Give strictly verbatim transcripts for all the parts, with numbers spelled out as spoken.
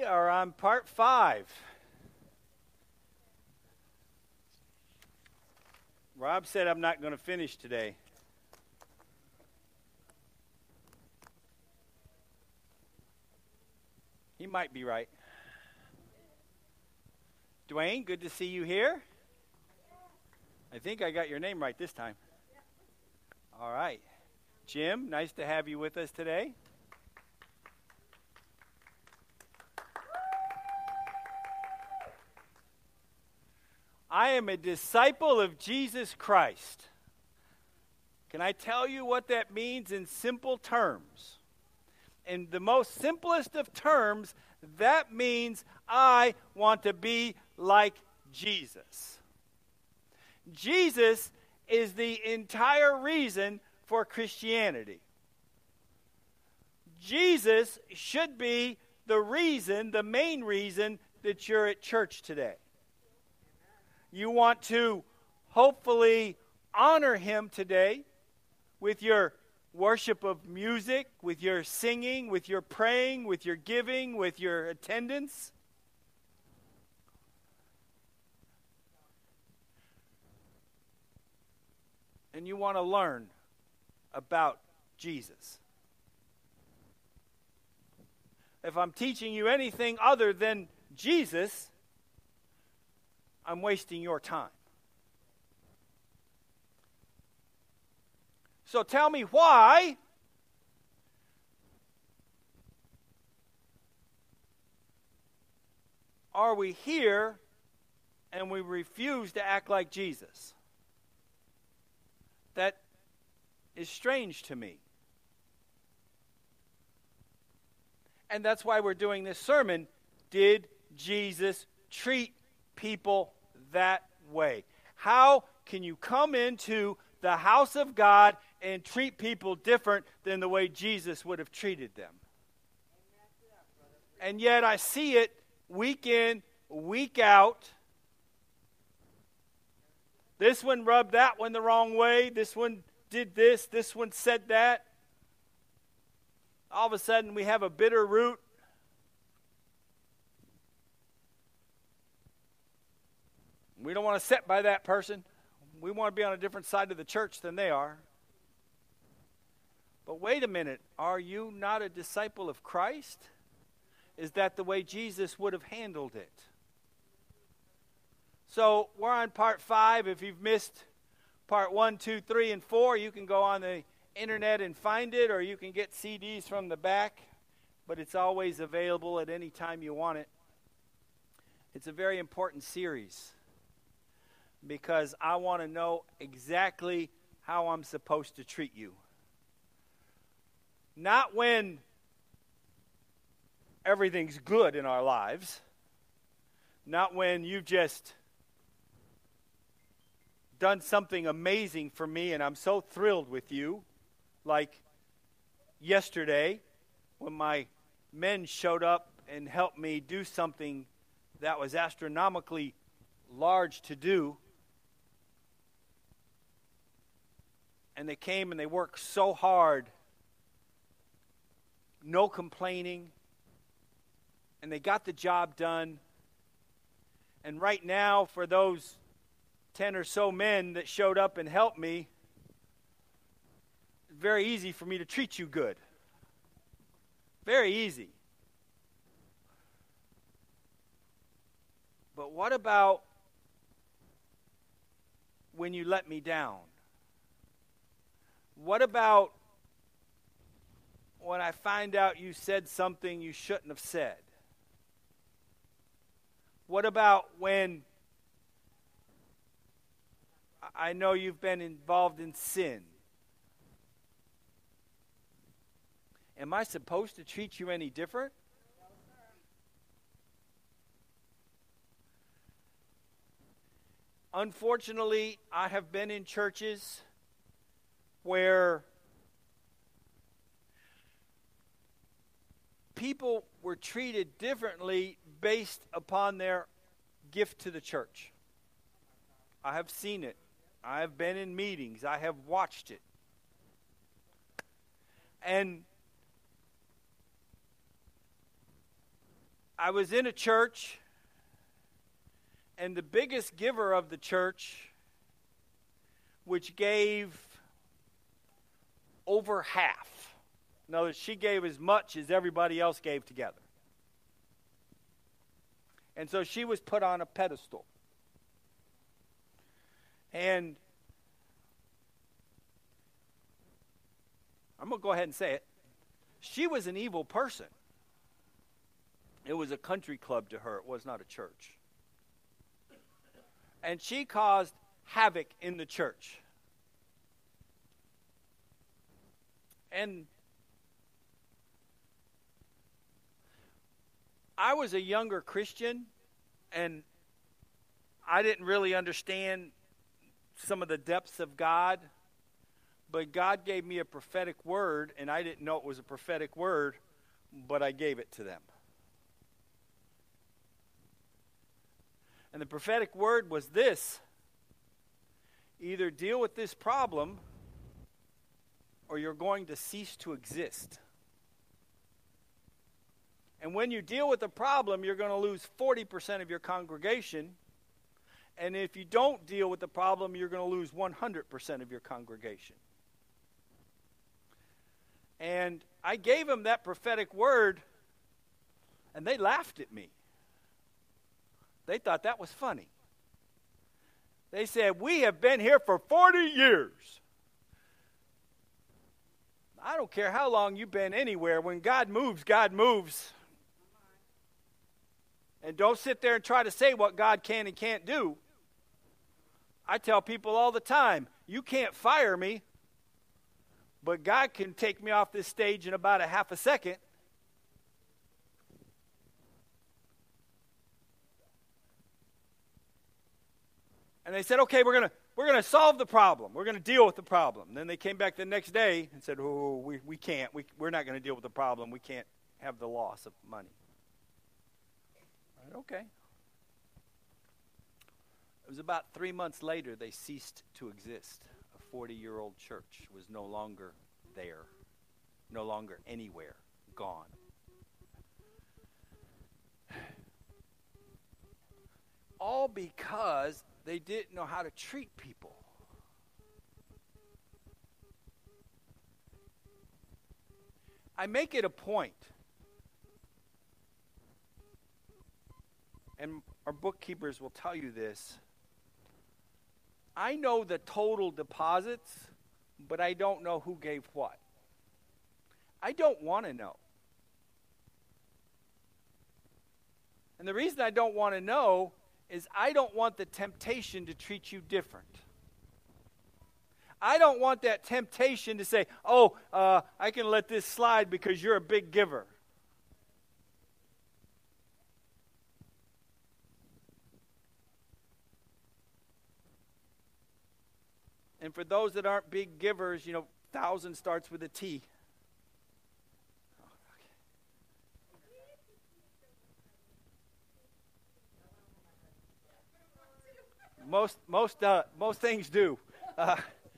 are on part five. Rob said I'm not going to finish today. He might be right. Dwayne, good to see you here. I think I got your name right this time. All right. Jim, nice to have you with us today. I am a disciple of Jesus Christ. Can I tell you what that means in simple terms? In the most simplest of terms, that means I want to be like Jesus. Jesus is the entire reason for Christianity. Jesus should be the reason, the main reason that you're at church today. You want to hopefully honor him today with your worship of music, with your singing, with your praying, with your giving, with your attendance. And you want to learn about Jesus. If I'm teaching you anything other than Jesus, I'm wasting your time. So tell me why are we here and we refuse to act like Jesus? That is strange to me. And that's why we're doing this sermon. Did Jesus treat people that way? How can you come into the house of God and treat people different than the way Jesus would have treated them? And yet I see it week in, week out. This one rubbed that one the wrong way. This one did this. This one said that. All of a sudden we have a bitter root. We don't want to sit by that person. We want to be on a different side of the church than they are. But wait a minute. Are you not a disciple of Christ? Is that the way Jesus would have handled it? So we're on part five. If you've missed part one, two, three, and four, you can go on the internet and find it, or you can get C Ds from the back. But it's always available at any time you want it. It's a very important series, because I want to know exactly how I'm supposed to treat you. Not when everything's good in our lives. Not when you've just done something amazing for me and I'm so thrilled with you. Like yesterday when my men showed up and helped me do something that was astronomically large to do. And they came and they worked so hard. No complaining. And they got the job done. And right now, for those ten or so men that showed up and helped me, it's very easy for me to treat you good. Very easy. But what about when you let me down? What about when I find out you said something you shouldn't have said? What about when I know you've been involved in sin? Am I supposed to treat you any different? Unfortunately, I have been in churches where people were treated differently based upon their gift to the church. I have seen it. I have been in meetings. I have watched it. And I was in a church, and the biggest giver of the church, which gave over half. In other words, she gave as much as everybody else gave together. And so she was put on a pedestal. And I'm going to go ahead and say it. She was an evil person. It was a country club to her. It was not a church. And she caused havoc in the church. And I was a younger Christian, and I didn't really understand some of the depths of God, but God gave me a prophetic word, and I didn't know it was a prophetic word, but I gave it to them. And the prophetic word was this: either deal with this problem or you're going to cease to exist. And when you deal with the problem, you're going to lose forty percent of your congregation. And if you don't deal with the problem, you're going to lose one hundred percent of your congregation. And I gave them that prophetic word, and they laughed at me. They thought that was funny. They said, "We have been here for forty years. I don't care how long you've been anywhere. When God moves, God moves. And don't sit there and try to say what God can and can't do." I tell people all the time, you can't fire me, but God can take me off this stage in about a half a second. And they said, "Okay, we're going to we're going to solve the problem. We're going to deal with the problem." And then they came back the next day and said, "Oh, we, we can't. We, we're not going to deal with the problem. We can't have the loss of money." I said, "Okay." It was about three months later they ceased to exist. A forty-year-old church was no longer there, no longer anywhere, gone. All because they didn't know how to treat people. I make it a point, and our bookkeepers will tell you this. I know the total deposits, but I don't know who gave what. I don't want to know. And the reason I don't want to know is I don't want the temptation to treat you different. I don't want that temptation to say, "Oh, uh, I can let this slide because you're a big giver." And for those that aren't big givers, you know, thousand starts with a T. Most most uh, most things do. Uh,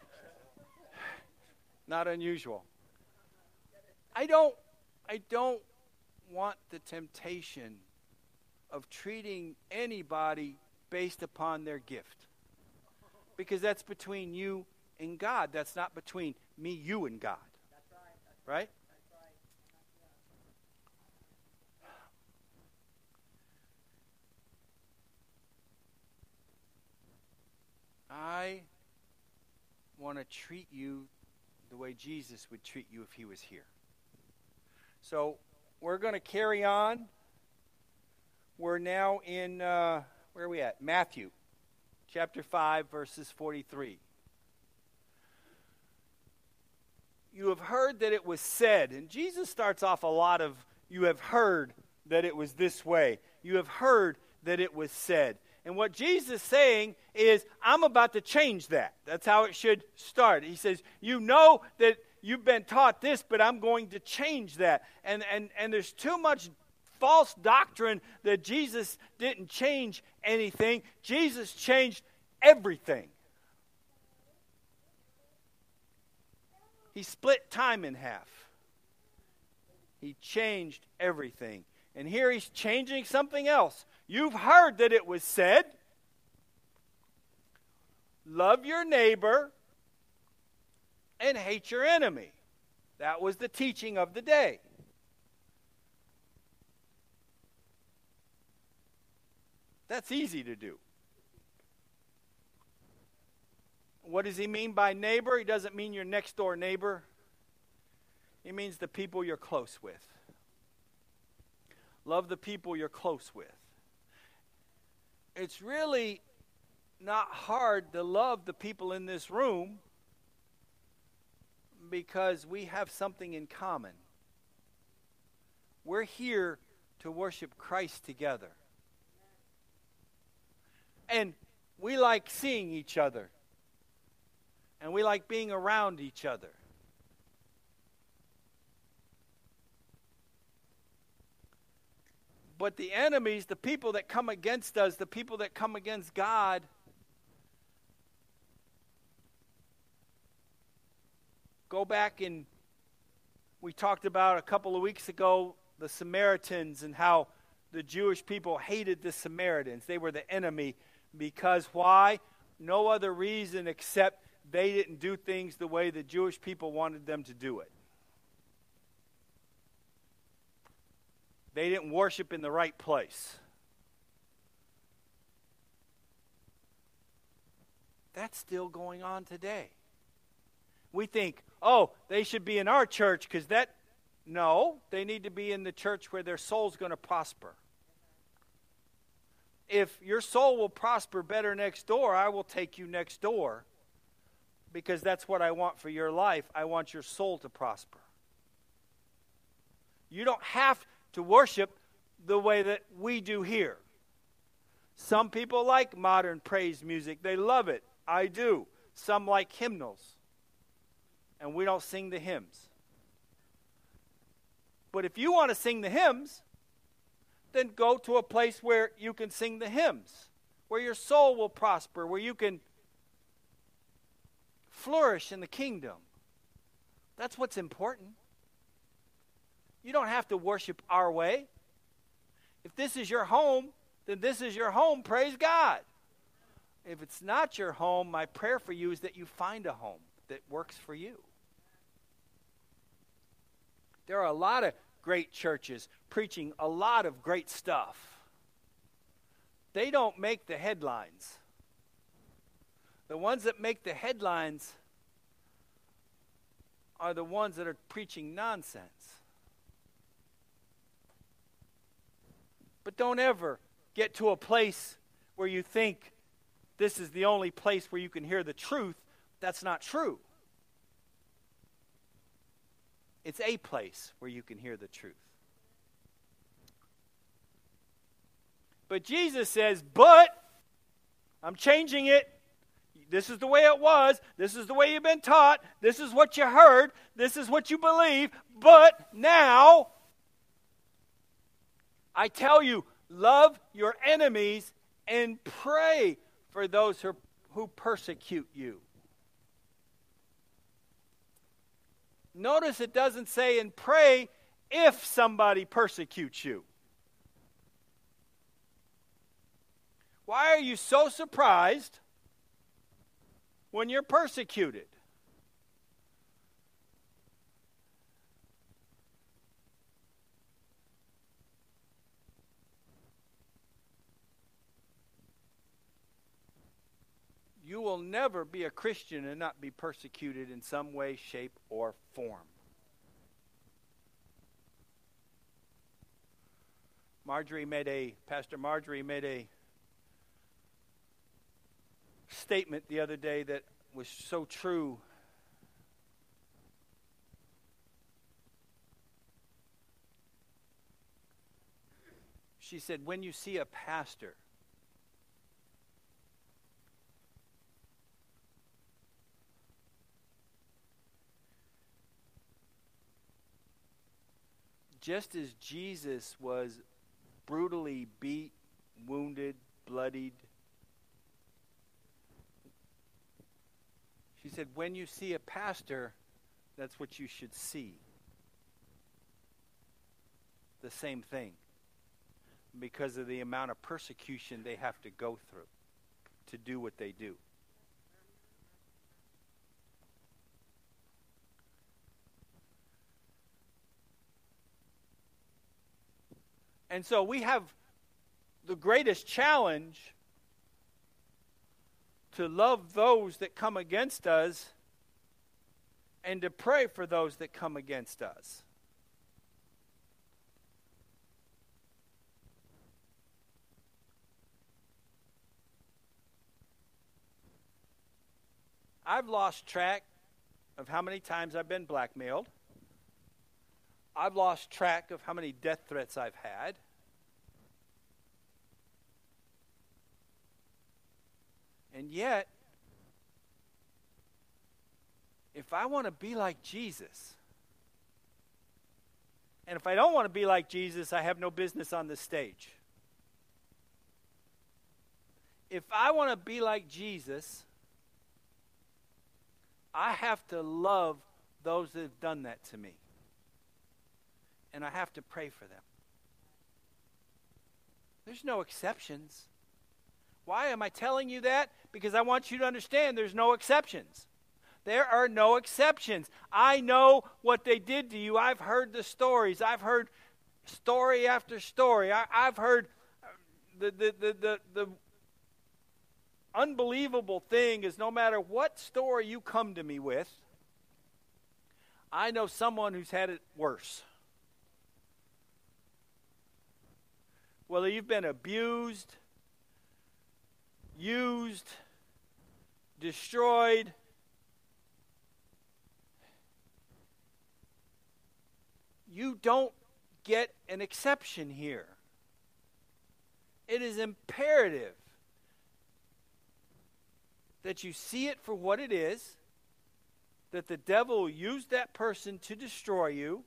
not unusual. I don't I don't want the temptation of treating anybody based upon their gift. Because that's between you and God. That's not between me, you, and God. That's right. That's right? That's right. I want to treat you the way Jesus would treat you if he was here. So we're going to carry on. We're now in, uh, where are we at? Matthew. Chapter five, verses forty-three. You have heard that it was said, and Jesus starts off a lot of, you have heard that it was this way. You have heard that it was said. And what Jesus is saying is, I'm about to change that. That's how it should start. He says, you know that you've been taught this, but I'm going to change that. And, and, and there's too much false doctrine that Jesus didn't change anything. Jesus changed everything. He split time in half. He changed everything. And here he's changing something else. You've heard that it was said, love your neighbor and hate your enemy. That was the teaching of the day. That's easy to do. What does he mean by neighbor? He doesn't mean your next door neighbor. He means the people you're close with. Love the people you're close with. It's really not hard to love the people in this room because we have something in common. We're here to worship Christ together. And we like seeing each other. And we like being around each other. But the enemies, the people that come against us, the people that come against God, go back and we talked about a couple of weeks ago the Samaritans and how the Jewish people hated the Samaritans. They were the enemy because why? No other reason except they didn't do things the way the Jewish people wanted them to do it. They didn't worship in the right place. That's still going on today. We think, oh, they should be in our church because that... No, they need to be in the church where their soul's going to prosper. If your soul will prosper better next door, I will take you next door because that's what I want for your life. I want your soul to prosper. You don't have to worship the way that we do here. Some people like modern praise music. They love it. I do. Some like hymnals. And we don't sing the hymns. But if you want to sing the hymns, then go to a place where you can sing the hymns, where your soul will prosper, where you can flourish in the kingdom. That's what's important. You don't have to worship our way. If this is your home, then this is your home. Praise God. If it's not your home, my prayer for you is that you find a home that works for you. There are a lot of great churches preaching a lot of great stuff. They don't make the headlines. The ones that make the headlines are the ones that are preaching nonsense. But don't ever get to a place where you think this is the only place where you can hear the truth. That's not true. It's a place where you can hear the truth. But Jesus says, but I'm changing it. This is the way it was. This is the way you've been taught. This is what you heard. This is what you believe. But now, I tell you, love your enemies and pray for those who, who persecute you. Notice it doesn't say and pray if somebody persecutes you. Why are you so surprised when you're persecuted? You will never be a Christian and not be persecuted in some way, shape, or form. Marjorie made a, Pastor Marjorie made a statement the other day that was so true. She said, when you see a pastor just as Jesus was brutally beat, wounded, bloodied, she said, when you see a pastor, that's what you should see. The same thing. because of the amount of persecution they have to go through to do what they do. And so we have the greatest challenge to love those that come against us and to pray for those that come against us. I've lost track of how many times I've been blackmailed. I've lost track of how many death threats I've had. And yet, if I want to be like Jesus, and if I don't want to be like Jesus, I have no business on this stage. If I want to be like Jesus, I have to love those that have done that to me. And I have to pray for them. There's no exceptions. Why am I telling you that? Because I want you to understand there's no exceptions. There are no exceptions. I know what they did to you. I've heard the stories. I've heard story after story. I, I've heard the, the, the, the, the unbelievable thing is no matter what story you come to me with, I know someone who's had it worse. Whether you've been abused, used, destroyed, you don't get an exception here. It is imperative that you see it for what it is, that the devil used that person to destroy you,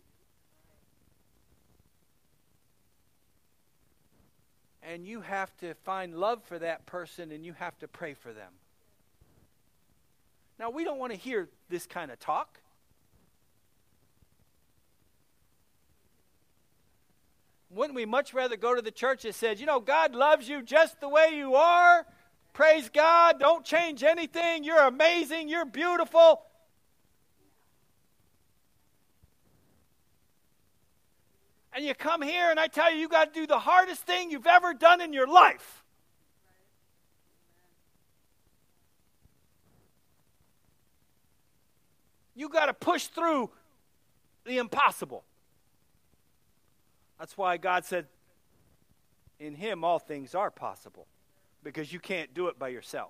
and you have to find love for that person and you have to pray for them. Now, we don't want to hear this kind of talk. Wouldn't we much rather go to the church that says, you know, God loves you just the way you are. Praise God. Don't change anything. You're amazing. You're beautiful. And you come here and I tell you, you got to do the hardest thing you've ever done in your life. You got to push through the impossible. That's why God said, in Him all things are possible. Because you can't do it by yourself.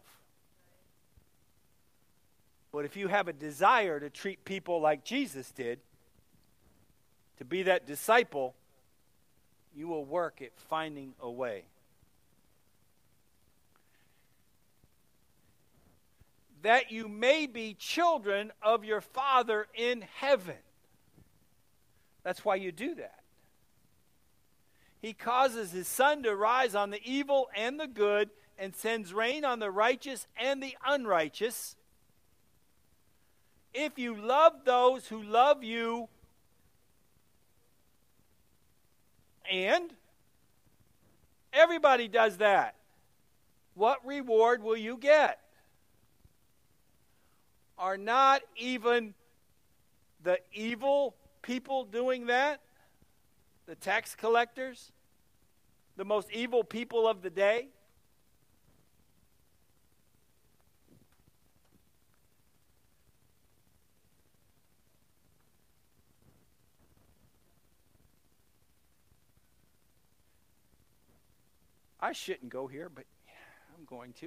But if you have a desire to treat people like Jesus did, to be that disciple, you will work at finding a way. That you may be children of your Father in heaven. That's why you do that. He causes His sun to rise on the evil and the good, and sends rain on the righteous and the unrighteous. If you love those who love you, and everybody does that, what reward will you get? Are not even the evil people doing that? The tax collectors? The most evil people of the day? I shouldn't go here, but I'm going to.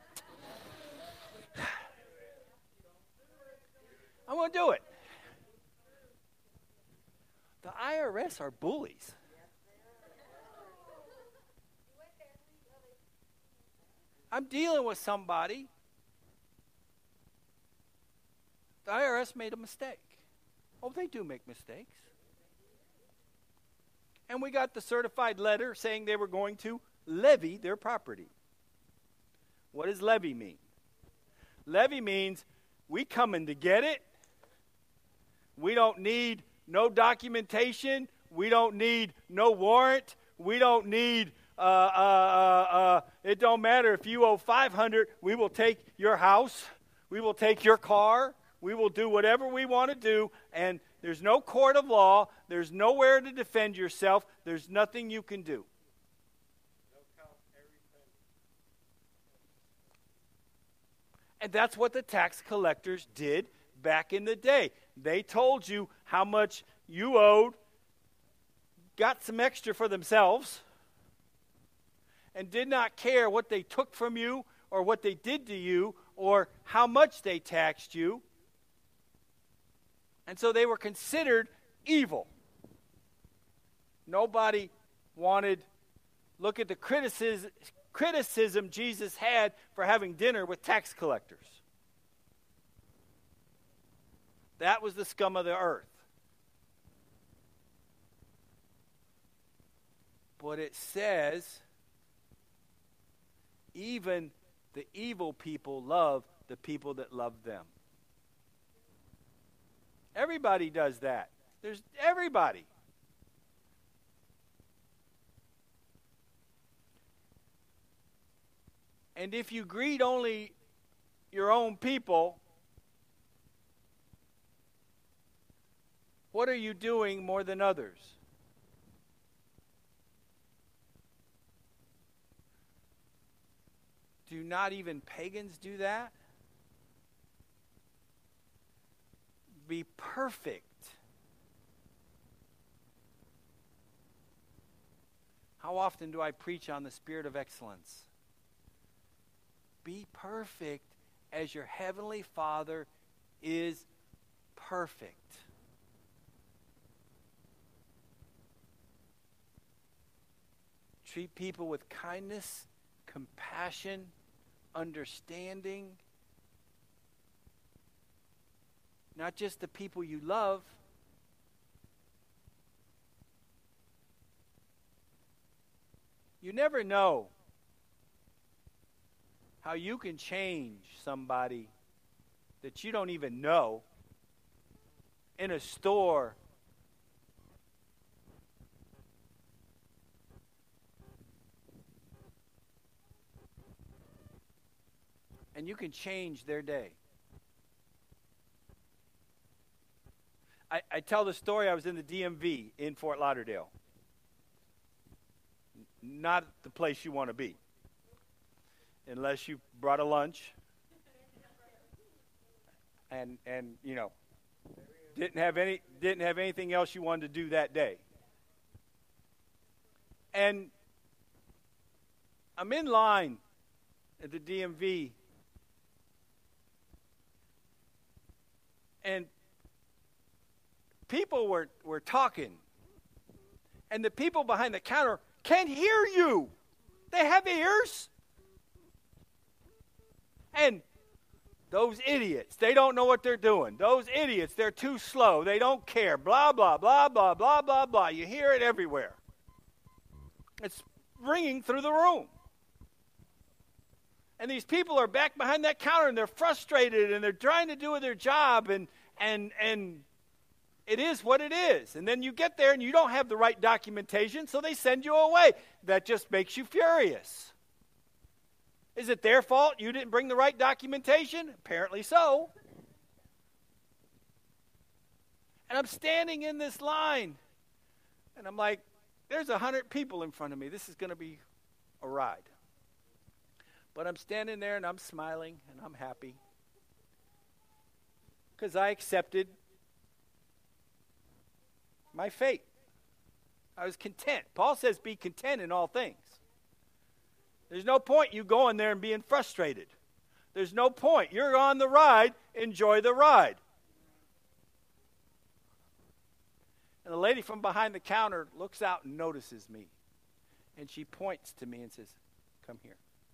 I'm going to do it. The I R S are bullies. I'm dealing with somebody. The I R S made a mistake. Oh, they do make mistakes. And we got the certified letter saying they were going to levy their property. What does levy mean? Levy means we coming to get it. We don't need no documentation. We don't need no warrant. we don't need, uh, uh, uh, uh, it don't matter if you owe five hundred dollars, we will take your house, we will take your car, we will do whatever we want to do, and there's no court of law, there's nowhere to defend yourself, there's nothing you can do. And that's what the tax collectors did back in the day. They told you how much you owed, got some extra for themselves, and did not care what they took from you or what they did to you or how much they taxed you. And so they were considered evil. Nobody wanted, look at the criticism, criticism Jesus had for having dinner with tax collectors. That was the scum of the earth. But it says, even the evil people love the people that love them. Everybody does that. There's everybody. And if you greet only your own people, what are you doing more than others? Do not even pagans do that? Be perfect. How often do I preach on the spirit of excellence? Be perfect as your heavenly Father is perfect. Treat people with kindness, compassion, understanding. Not just the people you love. You never know how you can change somebody that you don't even know in a store. And you can change their day. I, I tell the story, I was in the D M V in Fort Lauderdale. Not the place you want to be. Unless you brought a lunch. And, and you know, didn't have any didn't have anything else you wanted to do that day. And I'm in line at the D M V. And people were, were talking. And the people behind the counter can't hear you. They have ears. And those idiots, they don't know what they're doing. Those idiots, they're too slow. They don't care. Blah, blah, blah, blah, blah, blah, blah. You hear it everywhere. It's ringing through the room. And these people are back behind that counter, and they're frustrated, and they're trying to do their job, and and and it is what it is. And then you get there, and you don't have the right documentation, so they send you away. That just makes you furious. Is it their fault you didn't bring the right documentation? Apparently so. And I'm standing in this line, and I'm like, there's a hundred people in front of me. This is going to be a ride. But I'm standing there, and I'm smiling, and I'm happy. Because I accepted my fate. I was content. Paul says be content in all things. There's no point you going there and being frustrated. There's no point. You're on the ride. Enjoy the ride. And the lady from behind the counter looks out and notices me. And she points to me and says, come here.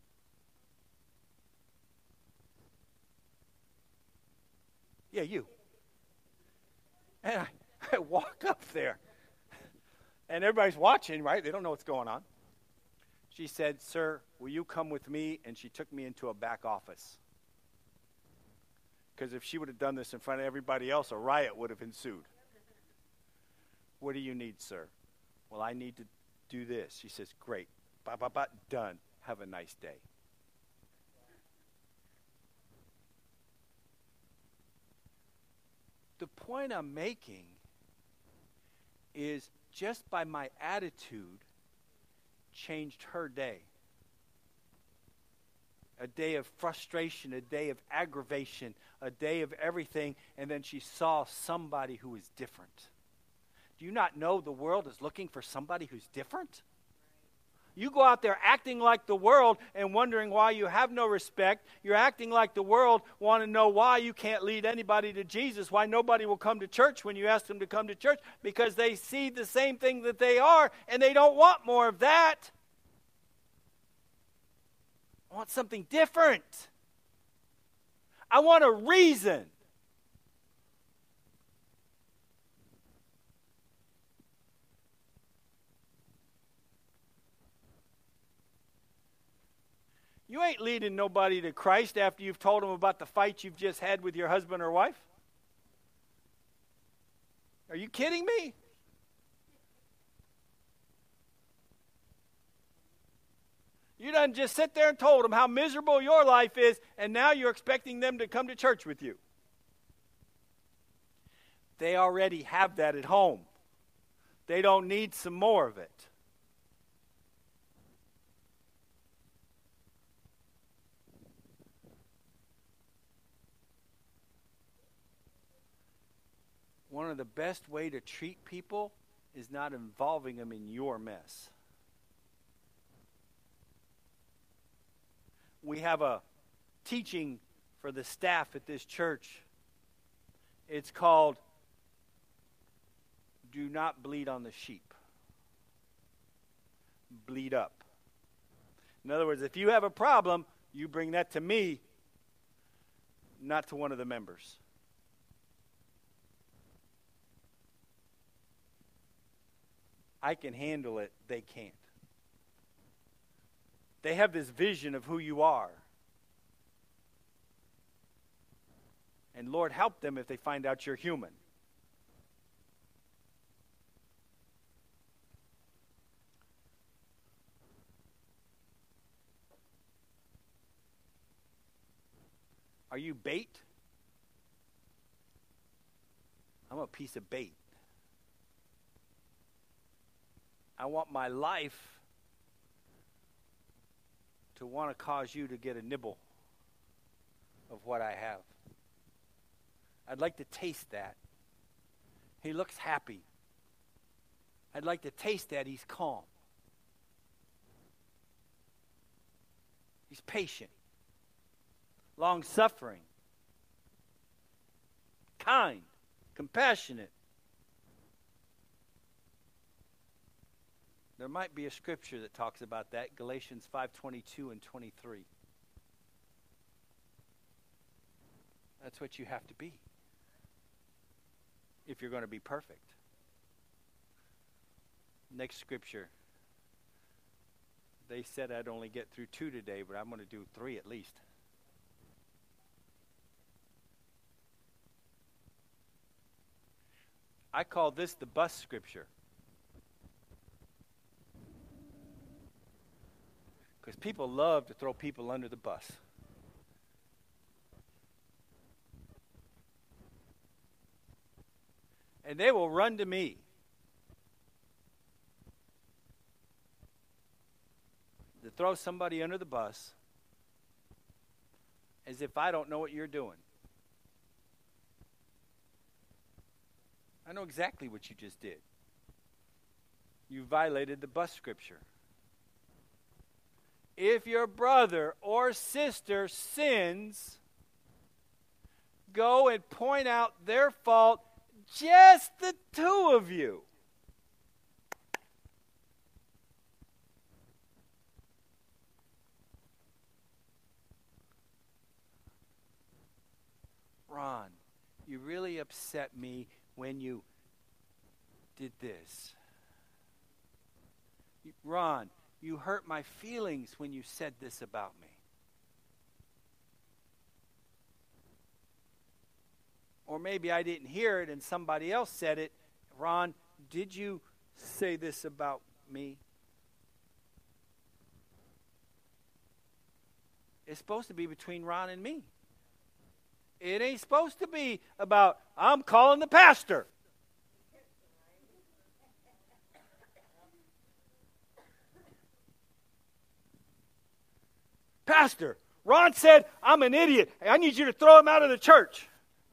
Yeah, you. And I, I walk up there. And everybody's watching, right? They don't know what's going on. She said, sir, will you come with me? And she took me into a back office. Because if she would have done this in front of everybody else, a riot would have ensued. What do you need, sir? Well, I need to do this. She says, great. Ba, ba, ba, done. Have a nice day. The point I'm making is just by my attitude changed her day. A day of frustration, a day of aggravation, a day of everything, and then she saw somebody who is different. Do you not know the world is looking for somebody who's different? You go out there acting like the world and wondering why you have no respect. You're acting like the world, want to know why you can't lead anybody to Jesus, why nobody will come to church when you ask them to come to church, because they see the same thing that they are, and they don't want more of that. I want something different. I want a reason. You ain't leading nobody to Christ after you've told them about the fight you've just had with your husband or wife. Are you kidding me? You done just sit there and told them how miserable your life is, and now you're expecting them to come to church with you. They already have that at home. They don't need some more of it. One of the best way to treat people is not involving them in your mess. We have a teaching for the staff at this church. It's called Do Not Bleed on the Sheep. Bleed up. In other words, if you have a problem, you bring that to me, not to one of the members. I can handle it, they can't. They have this vision of who you are. And Lord, help them if they find out you're human. Are you bait? I'm a piece of bait. I want my life to want to cause you to get a nibble of what I have. I'd like to taste that. He looks happy. I'd like to taste that he's calm. He's patient, long-suffering, kind, compassionate. There might be a scripture that talks about that, Galatians five twenty-two and twenty-three. That's what you have to be if you're going to be perfect. Next scripture. They said I'd only get through two today, but I'm going to do three at least. I call this the bus scripture. Because people love to throw people under the bus. And they will run to me. To throw somebody under the bus as if I don't know what you're doing. I know exactly what you just did. You violated the bus scripture. If your brother or sister sins, go and point out their fault, just the two of you. Ron, you really upset me when you did this. Ron, you hurt my feelings when you said this about me. Or maybe I didn't hear it and somebody else said it. Ron, did you say this about me? It's supposed to be between Ron and me. It ain't supposed to be about, I'm calling the pastor. Pastor, Ron said I'm an idiot. I need you to throw him out of the church.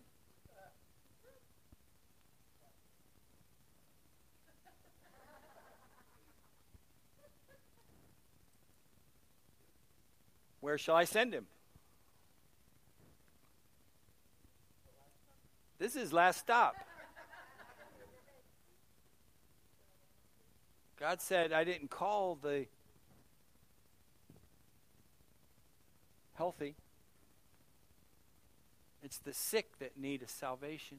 Where shall I send him? This is last stop. God said I didn't call the healthy. It's the sick that need a salvation.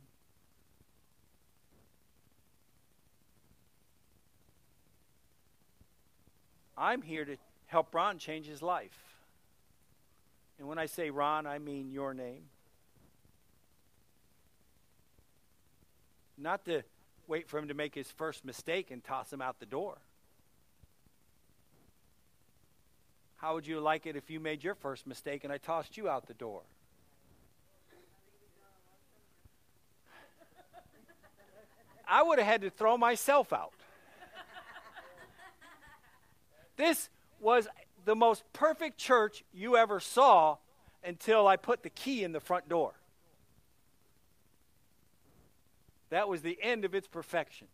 I'm here to help Ron change his life. And when I say Ron, I mean your name. Not to wait for him to make his first mistake and toss him out the door. How would you like it if you made your first mistake and I tossed you out the door? I would have had to throw myself out. This was the most perfect church you ever saw until I put the key in the front door. That was the end of its perfection.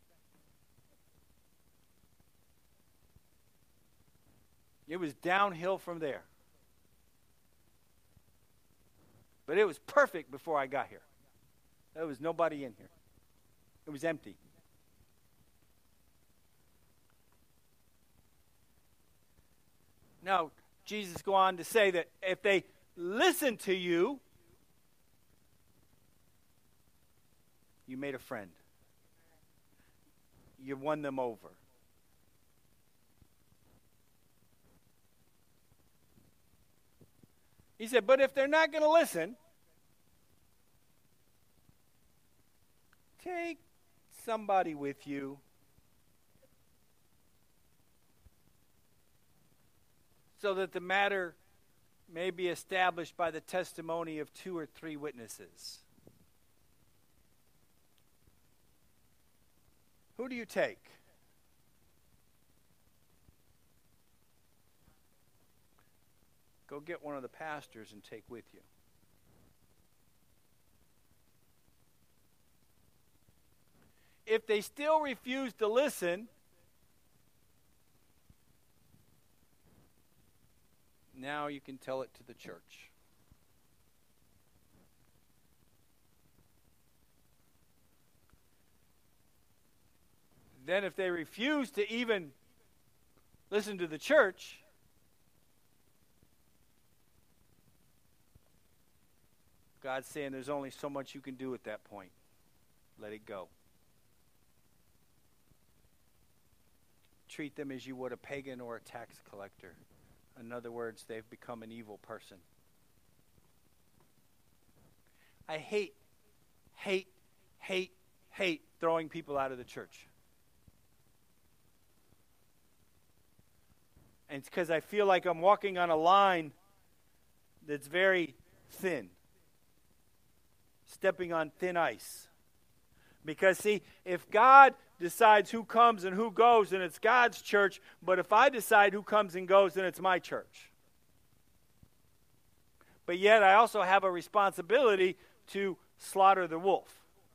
It was downhill from there. But it was perfect before I got here. There was nobody in here. It was empty. Now, Jesus go on to say that if they listen to you, you made a friend. You won them over. He said, but if they're not going to listen, take somebody with you. So that the matter may be established by the testimony of two or three witnesses. Who do you take? Go get one of the pastors and take with you. If they still refuse to listen, now you can tell it to the church. Then if they refuse to even listen to the church, God's saying there's only so much you can do at that point. Let it go. Treat them as you would a pagan or a tax collector. In other words, they've become an evil person. I hate, hate, hate, hate throwing people out of the church. And it's because I feel like I'm walking on a line that's very thin. Stepping on thin ice. Because, see, if God decides who comes and who goes, then it's God's church. But if I decide who comes and goes, then it's my church. But yet I also have a responsibility to slaughter the wolf.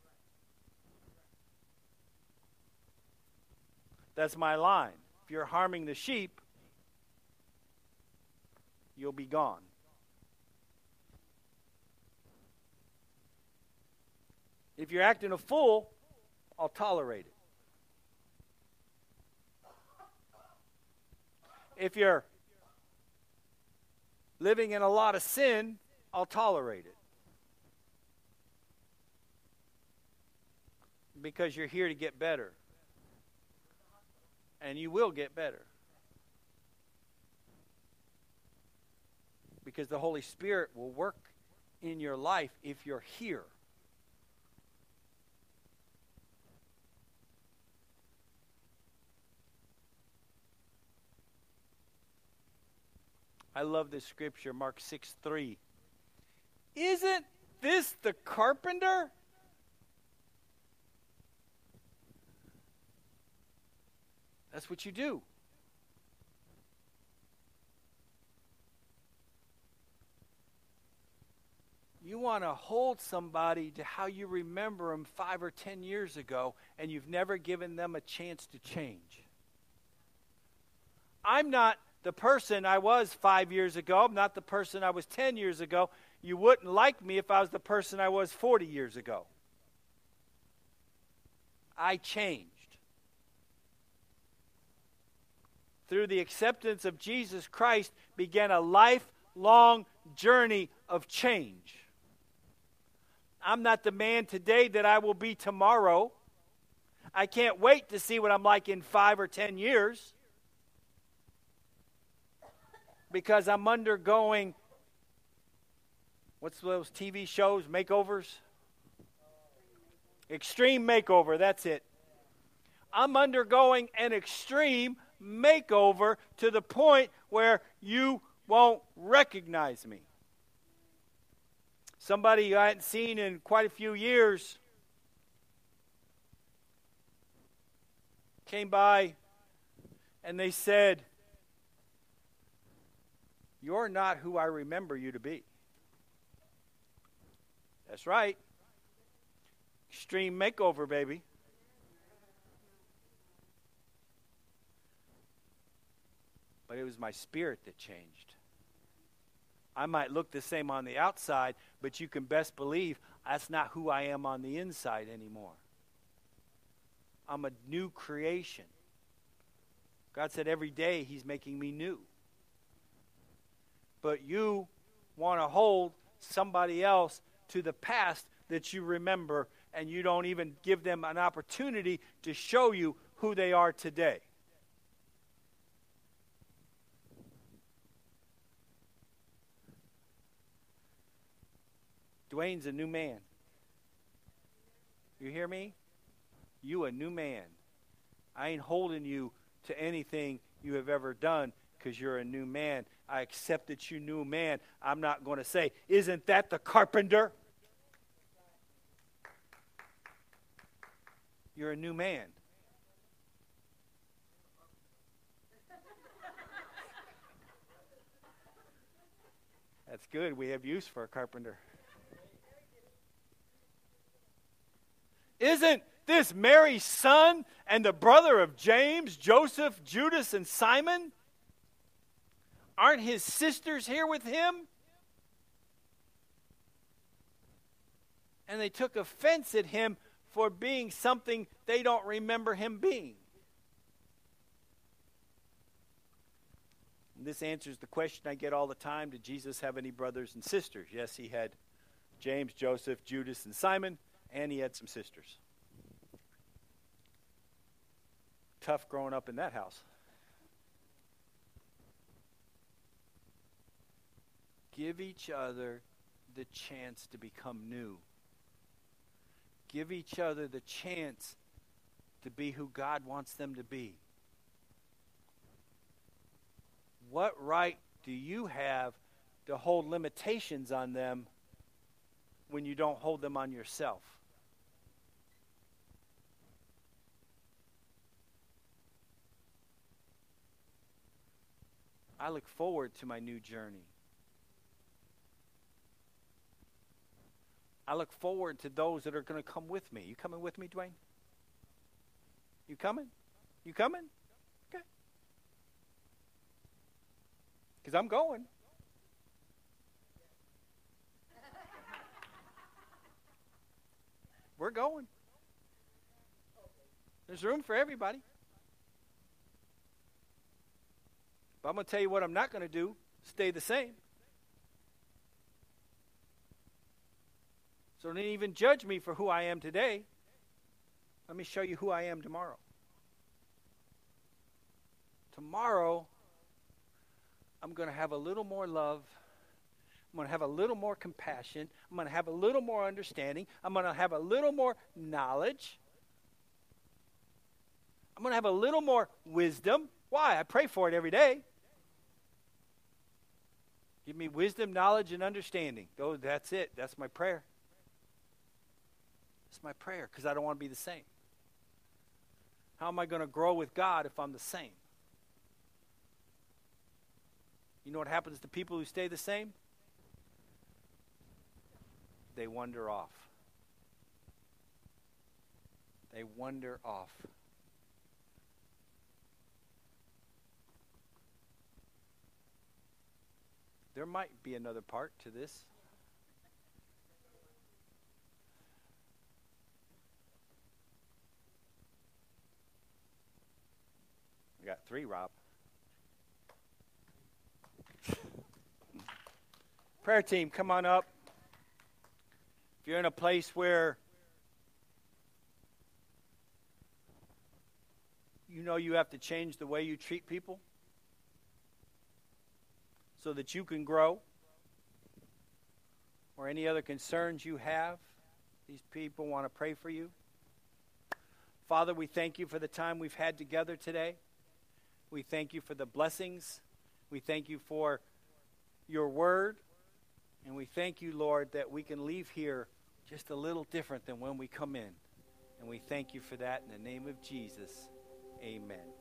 That's my line. If you're harming the sheep, you'll be gone. If you're acting a fool, I'll tolerate it. If you're living in a lot of sin, I'll tolerate it. Because you're here to get better. And you will get better. Because the Holy Spirit will work in your life if you're here. I love this scripture, Mark six three. Isn't this the carpenter? That's what you do. You want to hold somebody to how you remember them five or ten years ago, and you've never given them a chance to change. I'm not the person I was five years ago. I'm not the person I was ten years ago. You wouldn't like me if I was the person I was forty years ago. I changed. Through the acceptance of Jesus Christ began a lifelong journey of change. I'm not the man today that I will be tomorrow. I can't wait to see what I'm like in five or ten years. Because I'm undergoing, what's those T V shows, makeovers? Extreme makeover, that's it. I'm undergoing an extreme makeover to the point where you won't recognize me. Somebody I hadn't seen in quite a few years came by and they said, "You're not who I remember you to be." That's right. Extreme makeover, baby. But it was my spirit that changed. I might look the same on the outside, but you can best believe that's not who I am on the inside anymore. I'm a new creation. God said every day He's making me new. But you want to hold somebody else to the past that you remember, and you don't even give them an opportunity to show you who they are today. Dwayne's a new man. You hear me? You a new man. I ain't holding you to anything you have ever done because you're a new man. I accept that you new man. I'm not going to say, "Isn't that the carpenter?" You're a new man. That's good. We have use for a carpenter. Isn't this Mary's son and the brother of James, Joseph, Judas, and Simon? Aren't his sisters here with him? And they took offense at him for being something they don't remember him being. And this answers the question I get all the time: did Jesus have any brothers and sisters? Yes, He had James, Joseph, Judas, and Simon, and He had some sisters. Tough growing up in that house. Give each other the chance to become new. Give each other the chance to be who God wants them to be. What right do you have to hold limitations on them when you don't hold them on yourself? I look forward to my new journey. I look forward to those that are going to come with me. You coming with me, Dwayne? You coming? You coming? Okay. Because I'm going. We're going. There's room for everybody. But I'm going to tell you what I'm not going to do. Stay the same. So don't even judge me for who I am today. Let me show you who I am tomorrow. Tomorrow, I'm going to have a little more love. I'm going to have a little more compassion. I'm going to have a little more understanding. I'm going to have a little more knowledge. I'm going to have a little more wisdom. Why? I pray for it every day. Give me wisdom, knowledge, and understanding. Go, that's it. That's my prayer. That's my prayer because I don't want to be the same. How am I going to grow with God if I'm the same? You know what happens to people who stay the same? They wander off. They wander off. There might be another part to this. I got three, Rob. Prayer team, come on up. If you're in a place where you know you have to change the way you treat people so that you can grow, or any other concerns you have, these people want to pray for you. Father, we thank you for the time we've had together today. We thank you for the blessings. We thank you for your word. And we thank you, Lord, that we can leave here just a little different than when we come in. And we thank you for that in the name of Jesus. Amen.